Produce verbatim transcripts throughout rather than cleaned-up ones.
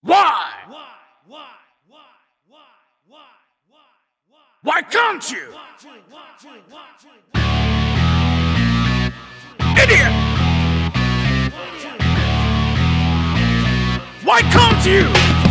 Why? Why can't you? Idiot! Why can't you?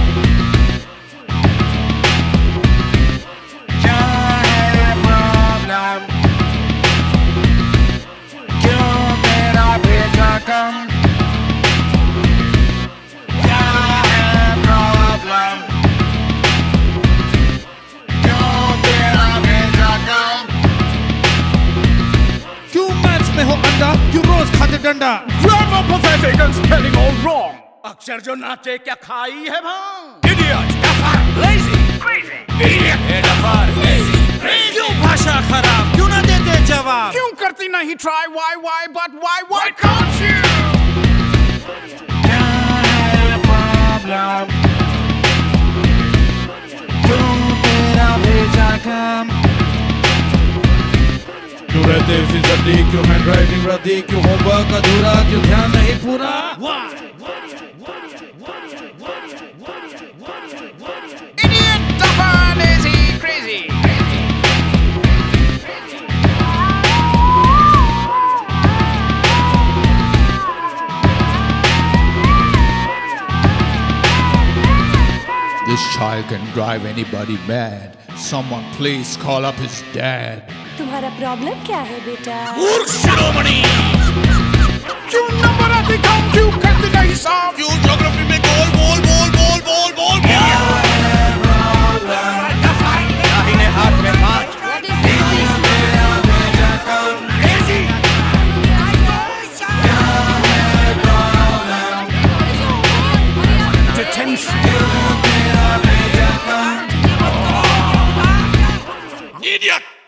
में हो अंडा क्यों रोज खाते डंडा Grammar pathetic and spelling all wrong. अक्षर जो नाचे क्या खाई है भांग? Idiot, dafar, lazy, crazy. Idiot, dafar, lazy, crazy. क्यों भाषा खराब क्यों ना देते जवाब क्यों करती नहीं try why why but why why can't you? क्या है प्रॉब्लम क्यों तेरा भेजा काम क्यों रहते फिजली क्यों हैंडराइटिंग रद्दी क्यों होमवर्क अधूरा क्यों ध्यान नहीं पूरा Idiot, dafar, lazy, crazy. This child can drive anybody mad. Someone please call up his dad. तुम्हारा प्रॉब्लम क्या है बेटा? मूर्ख शिरोमणि क्यों नंबर आती कम क्यों करती नहीं साफ क्यों ज्योग्राफी में गोल बोल बोल बोल बोल बोल दाहिने हाथ में हाथ Detention. Idiot!